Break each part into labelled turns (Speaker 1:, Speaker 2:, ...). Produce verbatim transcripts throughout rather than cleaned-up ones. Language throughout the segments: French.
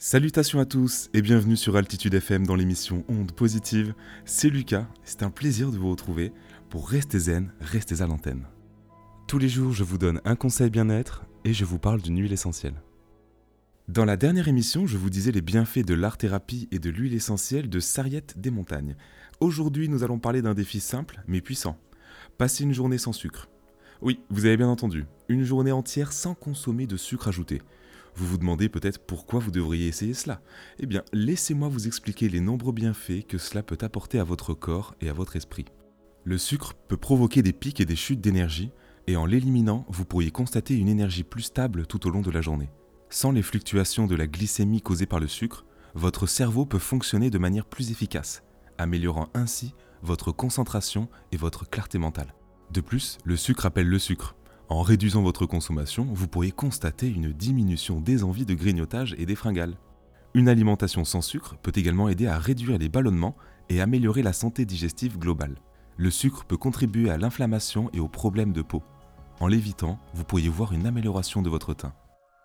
Speaker 1: Salutations à tous et bienvenue sur Altitude F M dans l'émission Ondes Positives. C'est Lucas et c'est un plaisir de vous retrouver pour Restez zen, restez à l'antenne. Tous les jours, je vous donne un conseil bien-être et je vous parle d'une huile essentielle. Dans la dernière émission, je vous disais les bienfaits de l'art-thérapie et de l'huile essentielle de Sarriette des Montagnes. Aujourd'hui, nous allons parler d'un défi simple mais puissant. Passer une journée sans sucre. Oui, vous avez bien entendu, une journée entière sans consommer de sucre ajouté. Vous vous demandez peut-être pourquoi vous devriez essayer cela. Eh bien, laissez-moi vous expliquer les nombreux bienfaits que cela peut apporter à votre corps et à votre esprit. Le sucre peut provoquer des pics et des chutes d'énergie, et en l'éliminant, vous pourriez constater une énergie plus stable tout au long de la journée. Sans les fluctuations de la glycémie causées par le sucre, votre cerveau peut fonctionner de manière plus efficace, améliorant ainsi votre concentration et votre clarté mentale. De plus, le sucre appelle le sucre. En réduisant votre consommation, vous pourriez constater une diminution des envies de grignotage et des fringales. Une alimentation sans sucre peut également aider à réduire les ballonnements et améliorer la santé digestive globale. Le sucre peut contribuer à l'inflammation et aux problèmes de peau. En l'évitant, vous pourriez voir une amélioration de votre teint.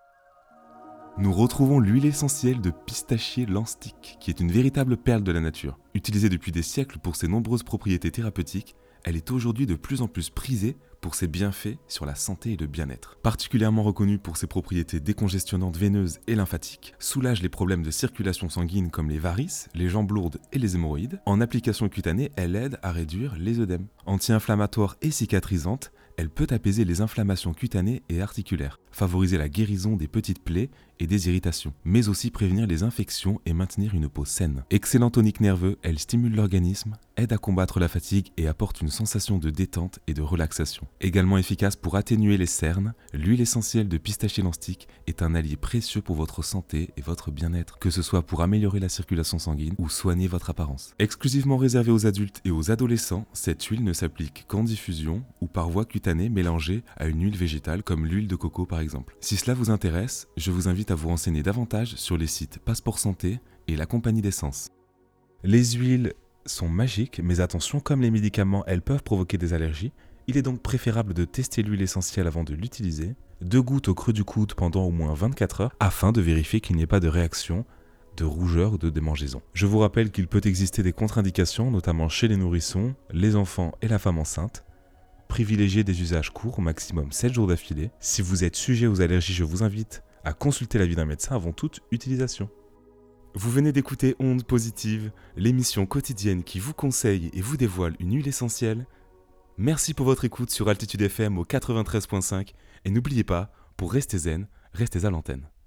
Speaker 1: Nous retrouvons l'huile essentielle de pistachier lanstique, qui est une véritable perle de la nature. Utilisée depuis des siècles pour ses nombreuses propriétés thérapeutiques, elle est aujourd'hui de plus en plus prisée pour ses bienfaits sur la santé et le bien-être. Particulièrement reconnue pour ses propriétés décongestionnantes veineuses et lymphatiques, soulage les problèmes de circulation sanguine comme les varices, les jambes lourdes et les hémorroïdes. En application cutanée, elle aide à réduire les œdèmes. Anti-inflammatoire et cicatrisante, elle peut apaiser les inflammations cutanées et articulaires, favoriser la guérison des petites plaies et des irritations, mais aussi prévenir les infections et maintenir une peau saine. Excellent tonique nerveux, elle stimule l'organisme, aide à combattre la fatigue et apporte une sensation de détente et de relaxation. Également efficace pour atténuer les cernes, l'huile essentielle de pistachier lanstique est un allié précieux pour votre santé et votre bien-être, que ce soit pour améliorer la circulation sanguine ou soigner votre apparence. Exclusivement réservée aux adultes et aux adolescents, cette huile ne s'applique qu'en diffusion ou par voie cutanée mélangée à une huile végétale comme l'huile de coco par exemple. Si cela vous intéresse, je vous invite à vous renseigner davantage sur les sites Passeport Santé et la compagnie d'essence. Les huiles sont magiques, mais attention, comme les médicaments, elles peuvent provoquer des allergies. Il est donc préférable de tester l'huile essentielle avant de l'utiliser, deux gouttes au creux du coude pendant au moins vingt-quatre heures, afin de vérifier qu'il n'y ait pas de réaction, de rougeur ou de démangeaison. Je vous rappelle qu'il peut exister des contre-indications, notamment chez les nourrissons, les enfants et la femme enceinte. Privilégiez des usages courts, au maximum sept jours d'affilée. Si vous êtes sujet aux allergies, je vous invite à consulter l'avis d'un médecin avant toute utilisation. Vous venez d'écouter Ondes Positives, l'émission quotidienne qui vous conseille et vous dévoile une huile essentielle. Merci pour votre écoute sur Altitude F M au quatre-vingt-treize virgule cinq et n'oubliez pas, pour rester zen, restez à l'antenne.